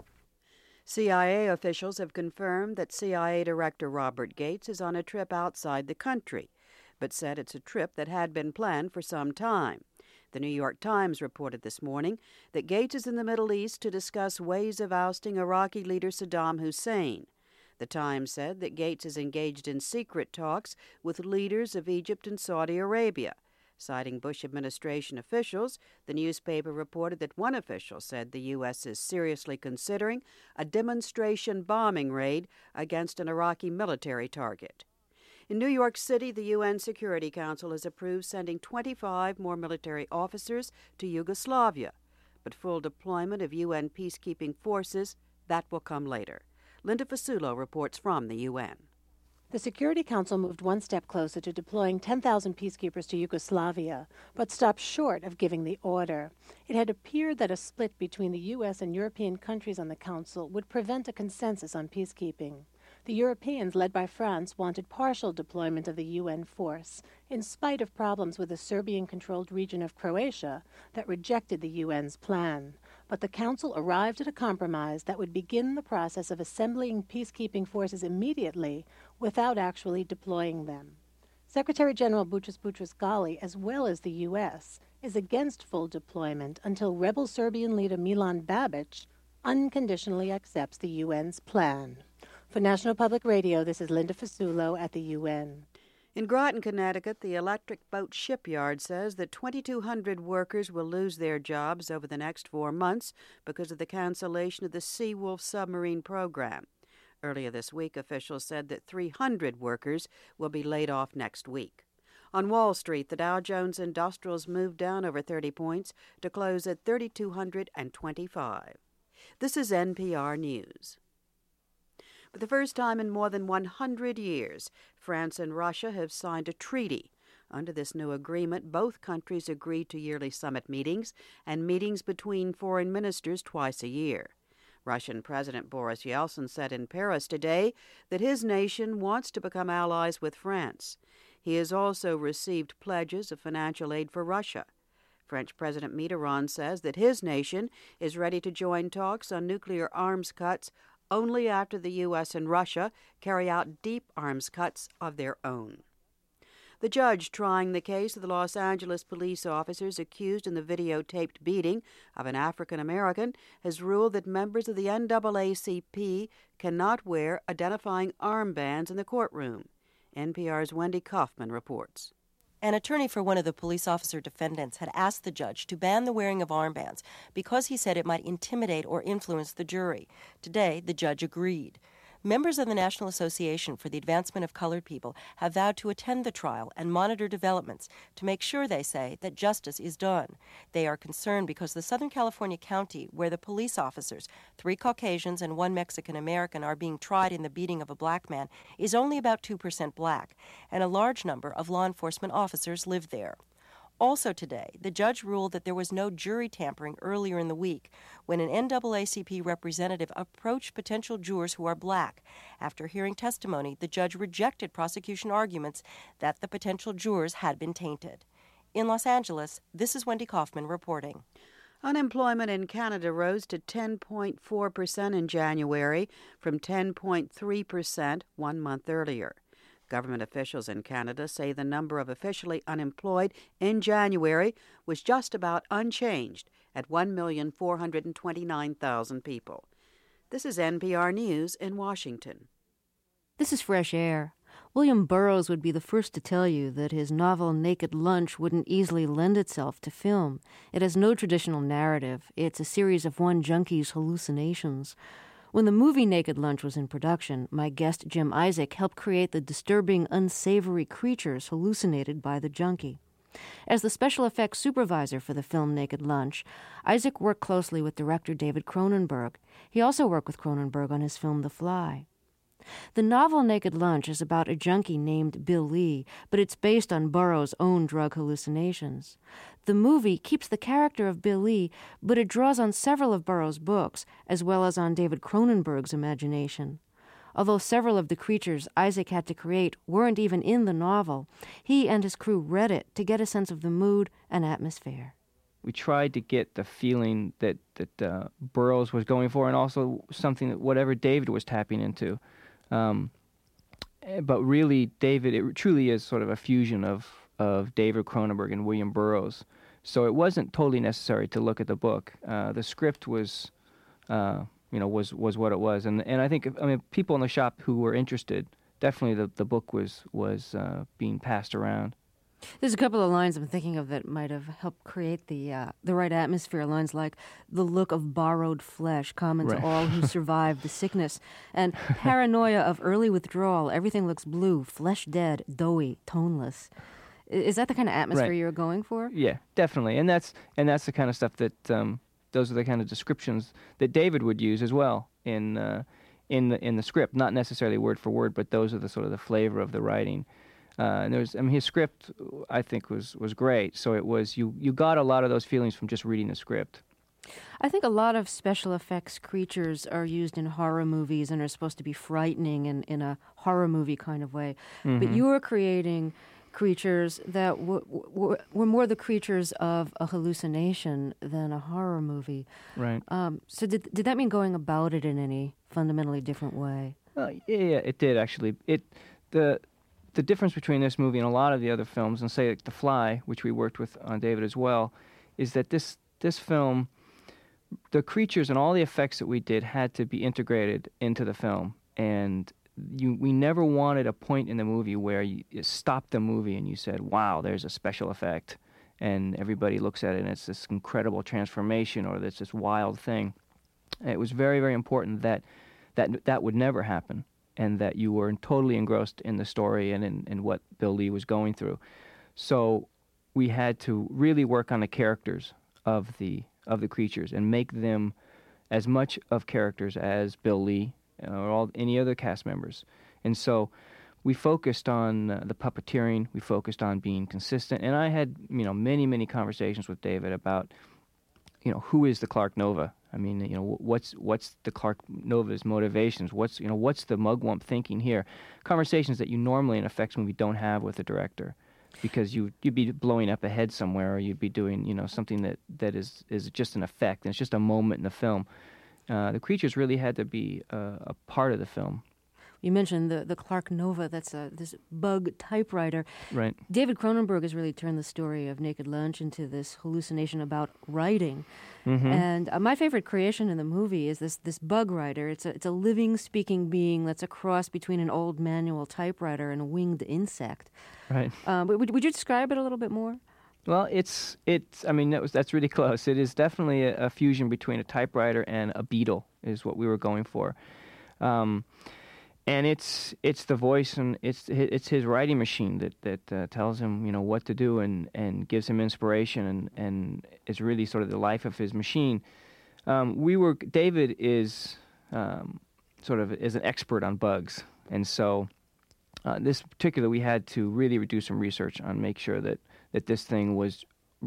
C I A officials have confirmed that C I A Director Robert Gates is on a trip outside the country, but said it's a trip that had been planned for some time. The New York Times reported this morning that Gates is in the Middle East to discuss ways of ousting Iraqi leader Saddam Hussein. The Times said that Gates is engaged in secret talks with leaders of Egypt and Saudi Arabia. Citing Bush administration officials, the newspaper reported that one official said the U S is seriously considering a demonstration bombing raid against an Iraqi military target. In New York City, the U N Security Council has approved sending twenty-five more military officers to Yugoslavia, but full deployment of U N peacekeeping forces, that will come later. Linda Fasulo reports from the U N. The Security Council moved one step closer to deploying ten thousand peacekeepers to Yugoslavia, but stopped short of giving the order. It had appeared that a split between the U S and European countries on the Council would prevent a consensus on peacekeeping. The Europeans, led by France, wanted partial deployment of the U N force, in spite of problems with the Serbian-controlled region of Croatia that rejected the U N's plan. But the Council arrived at a compromise that would begin the process of assembling peacekeeping forces immediately without actually deploying them. Secretary General Boutros Boutros-Ghali, as well as the U S, is against full deployment until rebel Serbian leader Milan Babic unconditionally accepts the U N's plan. For National Public Radio, this is Linda Fasulo at the U N. In Groton, Connecticut, the Electric Boat Shipyard says that twenty-two hundred workers will lose their jobs over the next four months because of the cancellation of the Seawolf submarine program. Earlier this week, officials said that three hundred workers will be laid off next week. On Wall Street, the Dow Jones Industrials moved down over thirty points to close at three thousand two hundred twenty-five. This is N P R News. For the first time in more than one hundred years, France and Russia have signed a treaty. Under this new agreement, both countries agreed to yearly summit meetings and meetings between foreign ministers twice a year. Russian President Boris Yeltsin said in Paris today that his nation wants to become allies with France. He has also received pledges of financial aid for Russia. French President Mitterrand says that his nation is ready to join talks on nuclear arms cuts only after the U S and Russia carry out deep arms cuts of their own. The judge trying the case of the Los Angeles police officers accused in the videotaped beating of an African American has ruled that members of the N double A C P cannot wear identifying armbands in the courtroom. N P R's Wendy Kaufman reports. An attorney for one of the police officer defendants had asked the judge to ban the wearing of armbands because he said it might intimidate or influence the jury. Today, the judge agreed. Members of the National Association for the Advancement of Colored People have vowed to attend the trial and monitor developments to make sure, they say, that justice is done. They are concerned because the Southern California county where the police officers, three Caucasians and one Mexican-American, are being tried in the beating of a black man is only about two percent black, and a large number of law enforcement officers live there. Also today, the judge ruled that there was no jury tampering earlier in the week when an N double A C P representative approached potential jurors who are black. After hearing testimony, the judge rejected prosecution arguments that the potential jurors had been tainted. In Los Angeles, this is Wendy Kaufman reporting. Unemployment in Canada rose to ten point four percent in January from ten point three percent one month earlier. Government officials in Canada say the number of officially unemployed in January was just about unchanged at one million four hundred twenty-nine thousand people. This is N P R News in Washington. This is Fresh Air. William Burroughs would be the first to tell you that his novel Naked Lunch wouldn't easily lend itself to film. It has no traditional narrative. It's a series of one junkie's hallucinations. When the movie Naked Lunch was in production, my guest Jim Isaac helped create the disturbing, unsavory creatures hallucinated by the junkie. As the special effects supervisor for the film Naked Lunch, Isaac worked closely with director David Cronenberg. He also worked with Cronenberg on his film The Fly. The novel Naked Lunch is about a junkie named Bill Lee, but it's based on Burroughs' own drug hallucinations. The movie keeps the character of Bill Lee, but it draws on several of Burroughs' books, as well as on David Cronenberg's imagination. Although several of the creatures Isaac had to create weren't even in the novel, he and his crew read it to get a sense of the mood and atmosphere. We tried to get the feeling that, that uh, Burroughs was going for, and also something that whatever David was tapping into. Um, but really, David, it truly is sort of a fusion of, of David Cronenberg and William Burroughs. So it wasn't totally necessary to look at the book. Uh, the script was, uh, you know, was, was what it was. And and I think, I mean, people in the shop who were interested, definitely the, the book was, was uh, being passed around. There's a couple of lines I'm thinking of that might have helped create the uh, the right atmosphere. Lines like, the look of borrowed flesh, common right. to all who survived the sickness, and paranoia of early withdrawal, everything looks blue, flesh dead, doughy, toneless. Is that the kind of atmosphere right. you're going for? Yeah, definitely. And that's and that's the kind of stuff that, um, those are the kind of descriptions that David would use as well in, uh, in, the, in the script. Not necessarily word for word, but those are the sort of the flavor of the writing. Uh, and there's, I mean, his script, I think, was, was great. So it was, you, you got a lot of those feelings from just reading the script. I think a lot of special effects creatures are used in horror movies and are supposed to be frightening in, in a horror movie kind of way. Mm-hmm. But you were creating creatures that w- w- were more the creatures of a hallucination than a horror movie. Right. Um, so did did that mean going about it in any fundamentally different way? Uh, yeah, yeah, it did, actually. It the... The difference between this movie and a lot of the other films, and say like The Fly, which we worked with on David as well, is that this this film, the creatures and all the effects that we did had to be integrated into the film. And you, we never wanted a point in the movie where you, you stopped the movie and you said, wow, there's a special effect. And everybody looks at it and it's this incredible transformation or this, this wild thing. And it was very, very important that that that would never happen, and that you were totally engrossed in the story and in, in what Bill Lee was going through. So we had to really work on the characters of the of the creatures and make them as much of characters as Bill Lee or all any other cast members. And so we focused on uh, the puppeteering. We focused on being consistent. And I had, you know, many, many conversations with David about, you know, who is the Clark Nova? I mean, you know, what's what's the Clark Nova's motivations? What's, you know, what's the mugwump thinking here? Conversations that you normally in an effects movie don't have with the director, because you you'd be blowing up a head somewhere, or you'd be doing, you know, something that, that is, is just an effect, and it's just a moment in the film. Uh, the creatures really had to be uh, a part of the film. You mentioned the, the Clark Nova, that's a, this bug typewriter. Right. David Cronenberg has really turned the story of Naked Lunch into this hallucination about writing. Mm-hmm. And uh, my favorite creation in the movie is this this bug writer. It's a, it's a living, speaking being that's a cross between an old manual typewriter and a winged insect. Right. Um, would, would you describe it a little bit more? Well, it's, it's I mean, that was, that's really close. It is definitely a, a fusion between a typewriter and a beetle is what we were going for. Um and it's it's the voice and it's it's his writing machine that that uh, tells him, you know, what to do and, and gives him inspiration and, and is really sort of the life of his machine. Um, we were David is um, sort of is an expert on bugs, and so uh, this particular we had to really do some research on make sure that, that this thing was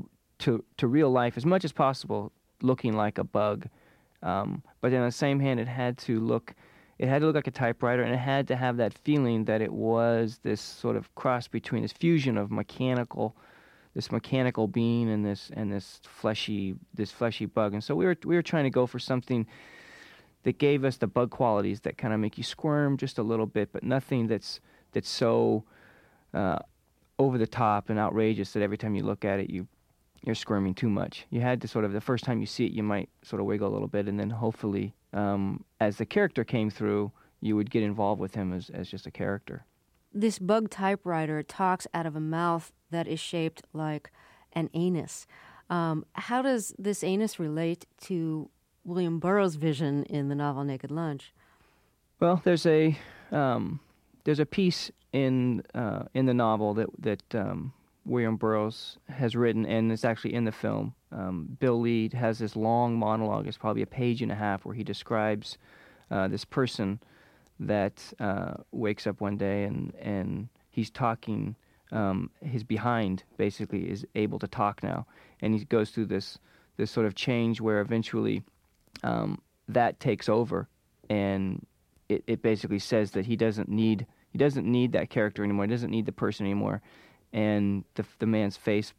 to to real life as much as possible looking like a bug, um, but on the same hand it had to look. It had to look like a typewriter, and it had to have that feeling that it was this sort of cross between this fusion of mechanical, this mechanical being and this and this fleshy this fleshy bug. And so we were we were trying to go for something that gave us the bug qualities that kind of make you squirm just a little bit, but nothing that's that's so uh, over the top and outrageous that every time you look at it you you're squirming too much. You had to sort of the first time you see it you might sort of wiggle a little bit, and then hopefully. Um, as the character came through, you would get involved with him as, as just a character. This bug typewriter talks out of a mouth that is shaped like an anus. Um, how does this anus relate to William Burroughs' vision in the novel Naked Lunch? Well, there's a um, there's a piece in uh, in the novel that that um, William Burroughs has written, and it's actually in the film. Um, Bill Lee has this long monologue. It's probably a page and a half where he describes uh, this person that uh, wakes up one day and, and he's talking. Um, his behind basically is able to talk now, and he goes through this this sort of change where eventually um, that takes over, and it, it basically says that he doesn't need he doesn't need that character anymore. He doesn't need the person anymore, and the the man's face.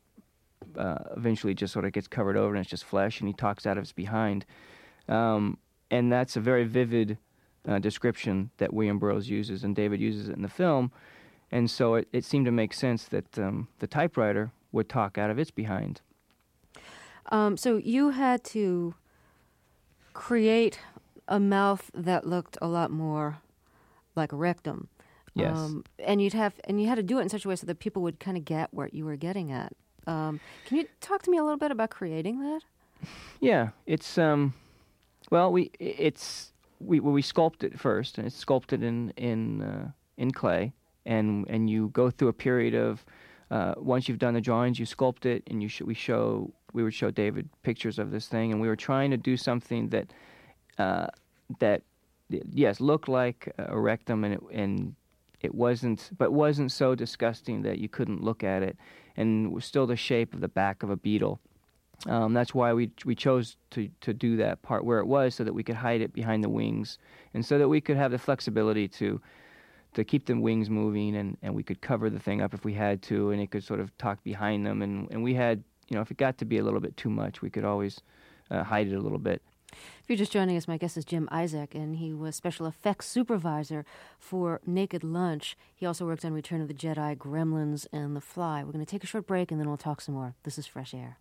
Uh, eventually just sort of gets covered over and it's just flesh, and he talks out of his behind. Um, and that's a very vivid uh, description that William Burroughs uses, and David uses it in the film. And so it, it seemed to make sense that um, the typewriter would talk out of its behind. Um, so you had to create a mouth that looked a lot more like a rectum. Yes. Um, and you'd have, and you had to do it in such a way so that people would kind of get what you were getting at. Um, can you talk to me a little bit about creating that? Yeah, it's um, well, we it's we well, we sculpt it first, and it's sculpted in in uh, in clay, and and you go through a period of uh, once you've done the drawings, you sculpt it, and you sh- we show we would show David pictures of this thing, and we were trying to do something that uh, that yes looked like a rectum, and it and it wasn't, but wasn't so disgusting that you couldn't look at it. And it was still the shape of the back of a beetle. Um, that's why we we chose to, to do that part where it was, so that we could hide it behind the wings, and so that we could have the flexibility to to keep the wings moving, and, and we could cover the thing up if we had to, and it could sort of talk behind them. And, and we had, you know, if it got to be a little bit too much, we could always uh, hide it a little bit. If you're just joining us, my guest is Jim Isaac, and he was special effects supervisor for Naked Lunch. He also worked on Return of the Jedi, Gremlins, and The Fly. We're going to take a short break, and then we'll talk some more. This is Fresh Air.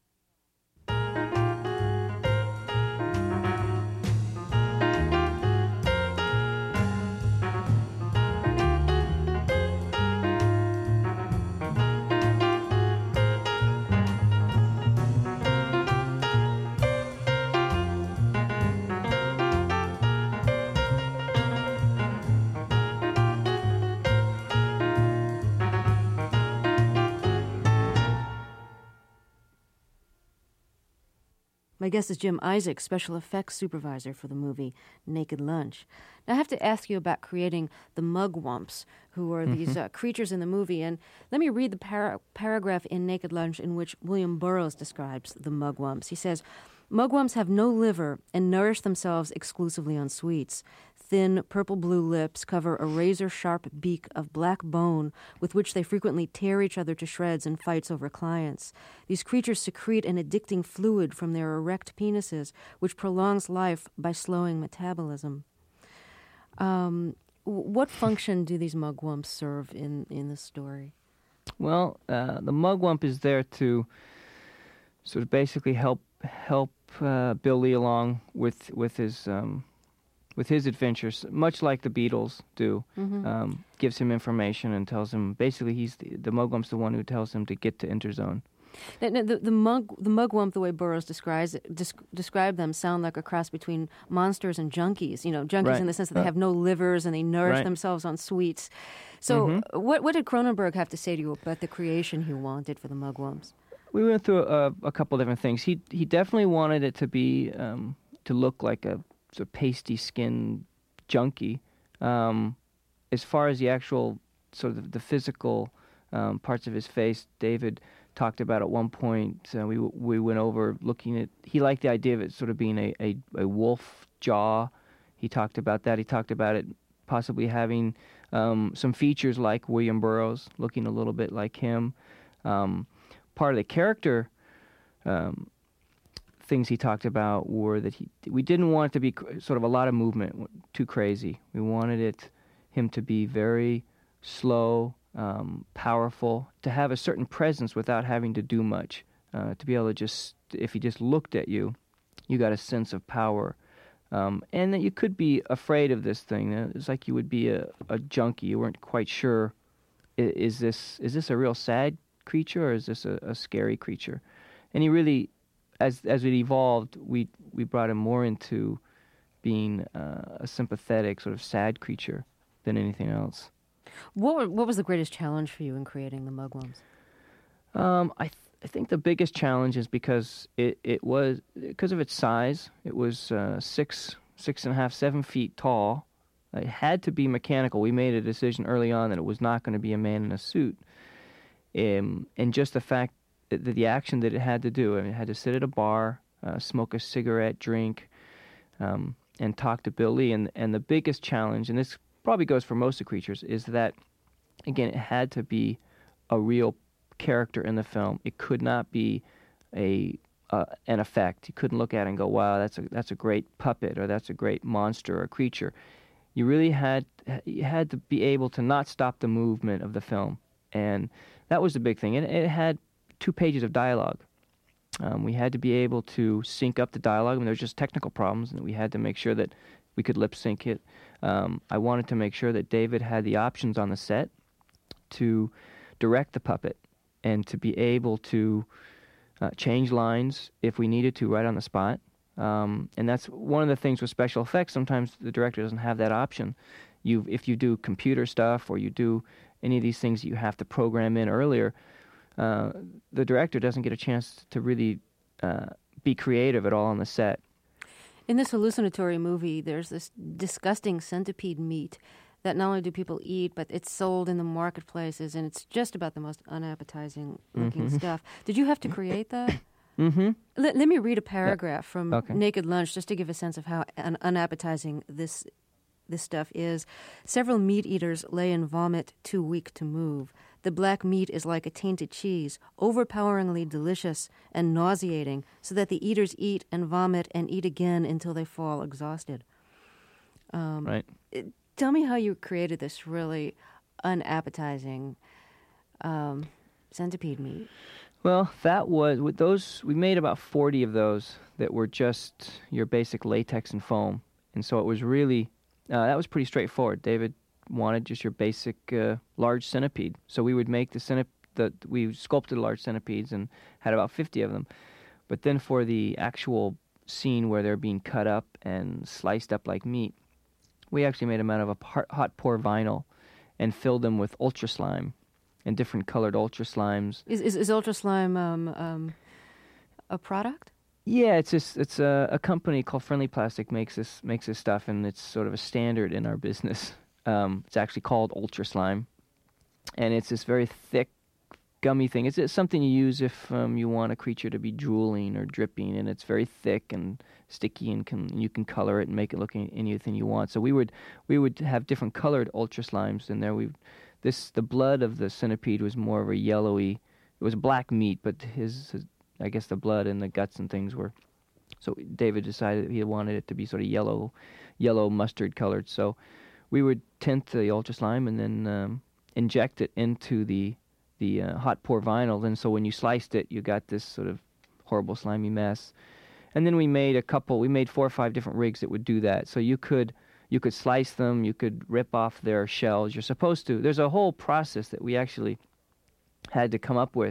My guest is Jim Isaac, special effects supervisor for the movie Naked Lunch. Now, I have to ask you about creating the mugwumps, who are these uh, creatures in the movie. And let me read the para- paragraph in Naked Lunch in which William Burroughs describes the mugwumps. He says, "Mugwumps have no liver and nourish themselves exclusively on sweets. Thin purple-blue lips cover a razor-sharp beak of black bone with which they frequently tear each other to shreds in fights over clients. These creatures secrete an addicting fluid from their erect penises, which prolongs life by slowing metabolism." Um, what function do these mugwumps serve in, in the story? Well, uh, the mugwump is there to sort of basically help help uh, Bill Lee along with with his um, with his adventures, much like the Beatles do. Mm-hmm. Um, gives him information and tells him basically he's the, the mugwump's the one who tells him to get to Interzone. Now, now, the the, mug, the mugwump, the way Burroughs describes it, desc- described them, sound like a cross between monsters and junkies. You know, junkies Right. in the sense that they Uh, have no livers and they nourish right. themselves on sweets. So, Mhm. what what did Cronenberg have to say to you about the creation he wanted for the mugwumps? We went through a, a couple different things. He he definitely wanted it to be um, to look like a sort of pasty skinned junkie. Um, as far as the actual sort of the physical um, parts of his face, David talked about at one point. Uh, we we went over looking at. He liked the idea of it sort of being a, a, a wolf jaw. He talked about that. He talked about it possibly having um, some features like William Burroughs, looking a little bit like him. Um, part of the character um, things he talked about were that he we didn't want it to be cr- sort of a lot of movement, too crazy. We wanted it him to be very slow, um, powerful, to have a certain presence without having to do much, uh, to be able to just, if he just looked at you, you got a sense of power. Um, and that you could be afraid of this thing. It's like you would be a, a junkie. You weren't quite sure, is, is this is this a real sad creature or is this a, a scary creature? And he really, as as it evolved, we we brought him more into being uh, a sympathetic, sort of sad creature than anything else. What were, what was the greatest challenge for you in creating the mugwumps? Um, I th- I think the biggest challenge is because it, it was because of its size. It was uh, six six and a half seven feet tall. It had to be mechanical. We made a decision early on that it was not going to be a man in a suit. Um, and just the fact that the action that it had to do, I mean, it had to sit at a bar, uh, smoke a cigarette, drink, um, and talk to Bill Lee. And and the biggest challenge, and this probably goes for most of the creatures, is that again it had to be a real character in the film. It could not be a uh, an effect. You couldn't look at it and go, "Wow, that's a that's a great puppet," or "That's a great monster or creature." You really had you had to be able to not stop the movement of the film, and that was the big thing. And it had two pages of dialogue. Um, we had to be able to sync up the dialogue. I mean, there was just technical problems, and we had to make sure that we could lip sync it. Um, I wanted to make sure that David had the options on the set to direct the puppet and to be able to uh, change lines if we needed to right on the spot. Um, and that's one of the things with special effects. Sometimes the director doesn't have that option. You, if you do computer stuff or you do any of these things that you have to program in earlier, uh, the director doesn't get a chance to really uh, be creative at all on the set. In this hallucinatory movie, there's this disgusting centipede meat that not only do people eat, but it's sold in the marketplaces, and it's just about the most unappetizing looking Mm-hmm. stuff. Did you have to create that? Mm-hmm. Let, let me read a paragraph from Okay. Naked Lunch just to give a sense of how un- unappetizing this this stuff is. Several meat eaters lay in vomit too weak to move. The black meat is like a tainted cheese, overpoweringly delicious and nauseating, so that the eaters eat and vomit and eat again until they fall exhausted. Um, Right. it- Tell me how you created this really unappetizing um, centipede meat. Well, that was with those. We made about forty of those that were just your basic latex and foam, and so it was really uh, that was pretty straightforward. David wanted just your basic uh, large centipede, so we would make the centip the we sculpted large centipedes and had about fifty of them. But then for the actual scene where they're being cut up and sliced up like meat, we actually made them out of a hot, hot pour vinyl and filled them with ultra slime and different colored ultra slimes. Is is, is Ultra Slime um, um, a product? Yeah, it's just, it's a, a company called Friendly Plastic makes this makes this stuff, and it's sort of a standard in our business. Um, it's actually called Ultra Slime, and it's this very thick, gummy thing. It's, it's something you use if um, you want a creature to be drooling or dripping, and it's very thick and sticky, and can you can color it and make it look any, anything you want. So we would we would have different colored Ultra Slimes in there. We this the blood of the centipede was more of a yellowy. It was black meat, but his, his I guess the blood and the guts and things were. So David decided he wanted it to be sort of yellow, yellow mustard colored. So we would tint the Ultra Slime and then um, inject it into the the uh, hot pour vinyl. And so when you sliced it, you got this sort of horrible slimy mess. And then we made a couple. We made four or five different rigs that would do that. So you could you could slice them. You could rip off their shells. You're supposed to. There's a whole process that we actually had to come up with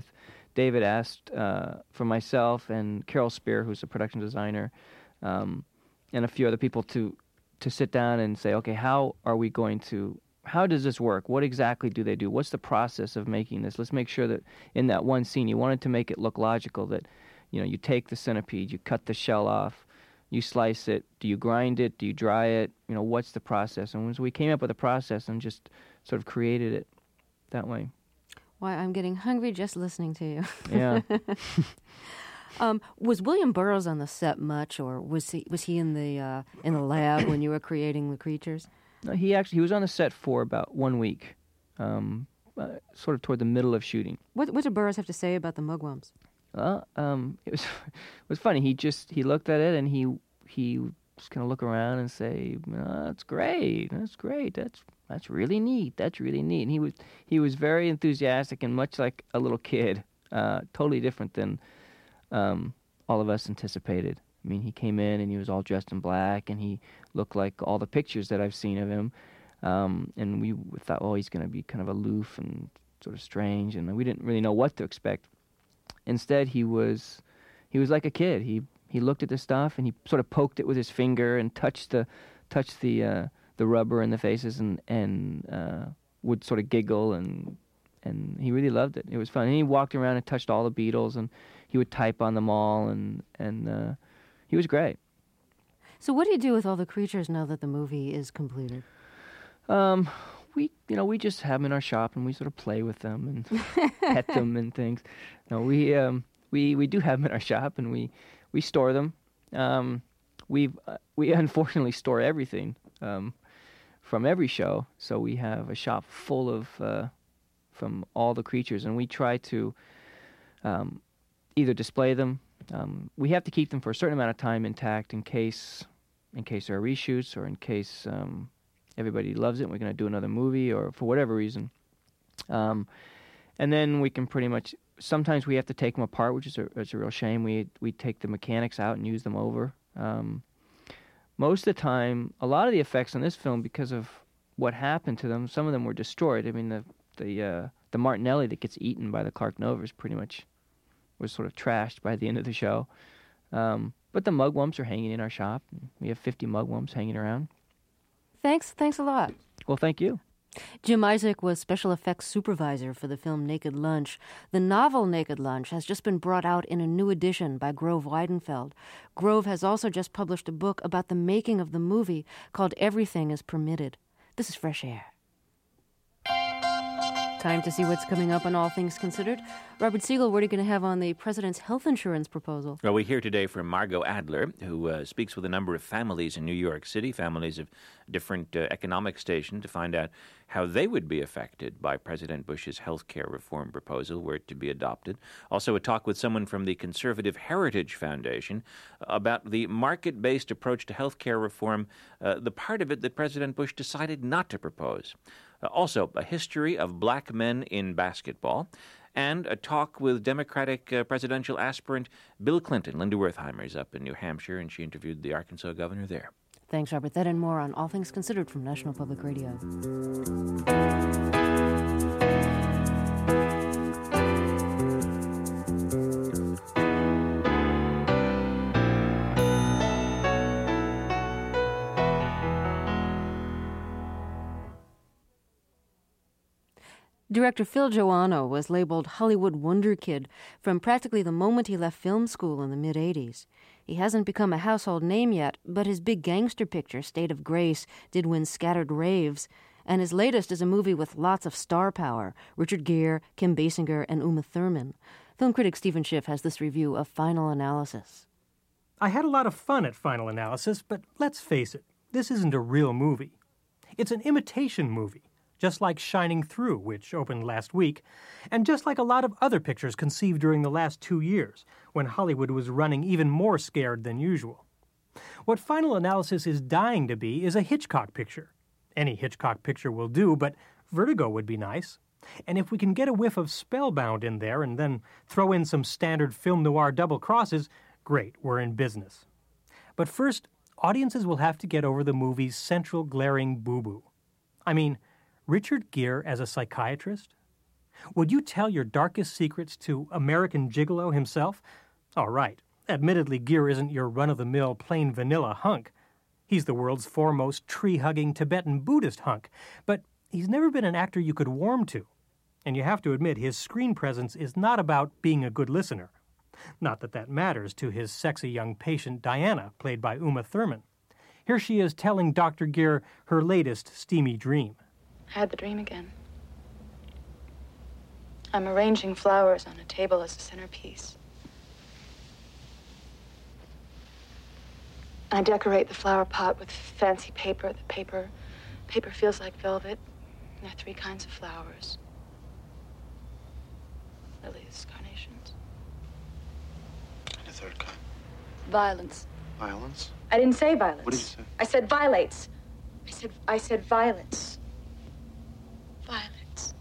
David asked uh, for myself and Carol Spear, who's a production designer, um, and a few other people to to sit down and say, okay, how are we going to, how does this work? What exactly do they do? What's the process of making this? Let's make sure that in that one scene, you wanted to make it look logical, that, you know, you take the centipede, you cut the shell off, you slice it, do you grind it, do you dry it, you know, what's the process? And so we came up with a process and just sort of created it that way. Why, I'm getting hungry just listening to you. Yeah. Um, was William Burroughs on the set much, or was he was he in the uh, in the lab when you were creating the creatures? No, he actually he was on the set for about one week, um, uh, sort of toward the middle of shooting. What what did Burroughs have to say about the mugwumps? Well, um, it was it was funny. He just he looked at it and he he was gonna look around and say, oh, "That's great. That's great. That's that's really neat. That's really neat." And he was he was very enthusiastic and much like a little kid, uh, totally different than Um, all of us anticipated. I mean, he came in and he was all dressed in black, and he looked like all the pictures that I've seen of him. Um, and we thought, oh, he's going to be kind of aloof and sort of strange, and we didn't really know what to expect. Instead, he was he was like a kid. He he looked at the stuff and he sort of poked it with his finger and touched the touched the uh, the rubber in the faces and and uh, would sort of giggle and and he really loved it. It was fun. And he walked around and touched all the beetles, and he would type on them all, and and uh, he was great. So what do you do with all the creatures now that the movie is completed? Um, we you know we just have them in our shop and we sort of play with them and pet them and things. No, we um we, we do have them in our shop and we we store them. Um, we uh, we unfortunately store everything um, from every show, so we have a shop full of uh, from all the creatures, and we try to um, either display them. Um, we have to keep them for a certain amount of time intact in case in case there are reshoots or in case um, everybody loves it and we're going to do another movie or for whatever reason. Um, and then we can pretty much, sometimes we have to take them apart, which is a, it's a real shame. We we take the mechanics out and use them over. Um, most of the time, a lot of the effects on this film, because of what happened to them, some of them were destroyed. I mean, the the uh, the Martinelli that gets eaten by the Clark Novas pretty much was sort of trashed by the end of the show. Um, but the mugwumps are hanging in our shop. We have fifty mugwumps hanging around. Thanks, thanks a lot. Well, thank you. Jim Isaac was special effects supervisor for the film Naked Lunch. The novel Naked Lunch has just been brought out in a new edition by Grove Weidenfeld. Grove has also just published a book about the making of the movie called Everything is Permitted. This is Fresh Air. Time to see what's coming up on All Things Considered. Robert Siegel, what are you going to have on the president's health insurance proposal? Well, we hear today from Margot Adler, who uh, speaks with a number of families in New York City, families of different uh, economic stations, to find out how they would be affected by President Bush's health care reform proposal were it to be adopted. Also, a talk with someone from the Conservative Heritage Foundation about the market-based approach to health care reform, uh, the part of it that President Bush decided not to propose. Uh, also, a history of black men in basketball, and a talk with Democratic uh, presidential aspirant Bill Clinton. Linda Wertheimer is up in New Hampshire, and she interviewed the Arkansas governor there. Thanks, Robert. That and more on All Things Considered from National Public Radio. Director Phil Joannou was labeled Hollywood Wonder Kid from practically the moment he left film school in the mid-eighties. He hasn't become a household name yet, but his big gangster picture, State of Grace, did win scattered raves. And his latest is a movie with lots of star power, Richard Gere, Kim Basinger, and Uma Thurman. Film critic Stephen Schiff has this review of Final Analysis. I had a lot of fun at Final Analysis, but let's face it, this isn't a real movie. It's an imitation movie. Just like Shining Through, which opened last week, and just like a lot of other pictures conceived during the last two years, when Hollywood was running even more scared than usual. What Final Analysis is dying to be is a Hitchcock picture. Any Hitchcock picture will do, but Vertigo would be nice. And if we can get a whiff of Spellbound in there and then throw in some standard film noir double crosses, great, we're in business. But first, audiences will have to get over the movie's central glaring boo-boo. I mean, Richard Gere as a psychiatrist? Would you tell your darkest secrets to American Gigolo himself? All right. Admittedly, Gere isn't your run-of-the-mill, plain vanilla hunk. He's the world's foremost tree-hugging Tibetan Buddhist hunk. But he's never been an actor you could warm to. And you have to admit, his screen presence is not about being a good listener. Not that that matters to his sexy young patient, Diana, played by Uma Thurman. Here she is telling Doctor Gere her latest steamy dream. I had the dream again. I'm arranging flowers on a table as a centerpiece. I decorate the flower pot with fancy paper. The paper, paper feels like velvet. There are three kinds of flowers. Lilies, carnations. And a third kind. Violets. Violence? I didn't say violets. What did you say? I said violates. I said, I said violets. Violets.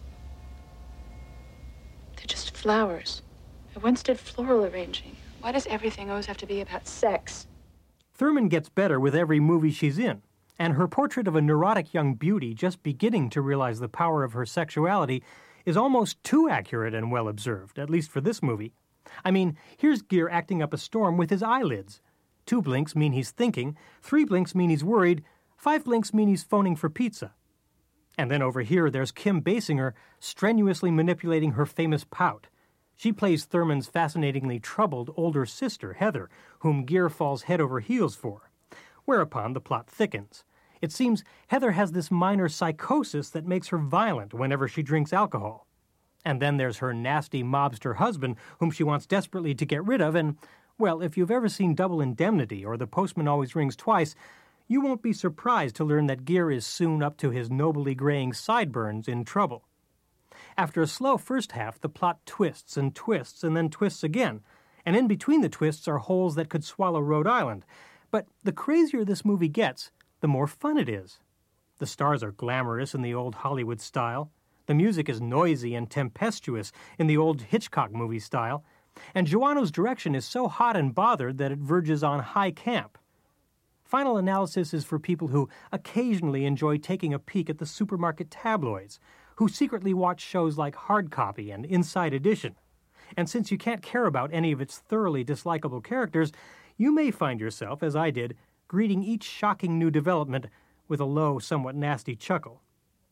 They're just flowers. I once did floral arranging. Why does everything always have to be about sex? Thurman gets better with every movie she's in, and her portrait of a neurotic young beauty just beginning to realize the power of her sexuality is almost too accurate and well observed, at least for this movie. I mean, here's Gere acting up a storm with his eyelids. Two blinks mean he's thinking, three blinks mean he's worried, five blinks mean he's phoning for pizza. And then over here, there's Kim Basinger strenuously manipulating her famous pout. She plays Thurman's fascinatingly troubled older sister, Heather, whom Gere falls head over heels for. Whereupon the plot thickens. It seems Heather has this minor psychosis that makes her violent whenever she drinks alcohol. And then there's her nasty mobster husband, whom she wants desperately to get rid of, and, well, if you've ever seen Double Indemnity or The Postman Always Rings Twice, you won't be surprised to learn that Gere is soon up to his nobly graying sideburns in trouble. After a slow first half, the plot twists and twists and then twists again, and in between the twists are holes that could swallow Rhode Island. But the crazier this movie gets, the more fun it is. The stars are glamorous in the old Hollywood style. The music is noisy and tempestuous in the old Hitchcock movie style. And Joanno's direction is so hot and bothered that it verges on high camp. Final Analysis is for people who occasionally enjoy taking a peek at the supermarket tabloids, who secretly watch shows like Hard Copy and Inside Edition. And since you can't care about any of its thoroughly dislikable characters, you may find yourself, as I did, greeting each shocking new development with a low, somewhat nasty chuckle.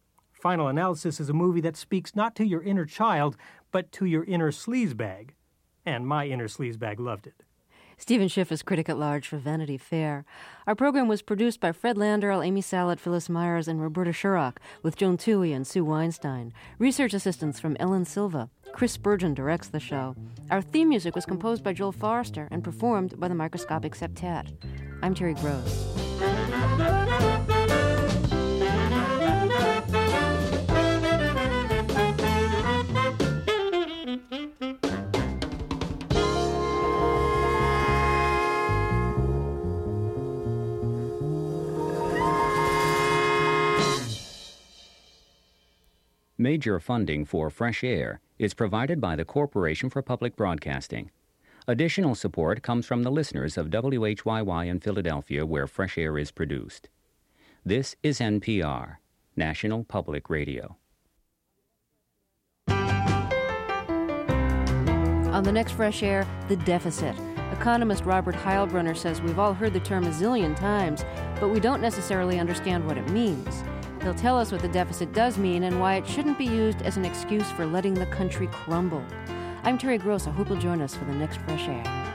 Final Analysis is a movie that speaks not to your inner child, but to your inner sleazebag. And my inner sleazebag loved it. Stephen Schiff is critic at large for Vanity Fair. Our program was produced by Fred Landerl, Amy Salet, Phyllis Myers, and Roberta Shurrock, with Joan Toohey and Sue Weinstein. Research assistance from Ellen Silva. Chris Spurgeon directs the show. Our theme music was composed by Joel Forrester and performed by the Microscopic Septet. I'm Terry Gross. Major funding for Fresh Air is provided by the Corporation for Public Broadcasting. Additional support comes from the listeners of W H Y Y in Philadelphia, where Fresh Air is produced. This is N P R, National Public Radio. On the next Fresh Air, the deficit. Economist Robert Heilbrunner says we've all heard the term a zillion times, but we don't necessarily understand what it means. He'll tell us what the deficit does mean and why it shouldn't be used as an excuse for letting the country crumble. I'm Terry Gross. I hope you'll join us for the next Fresh Air.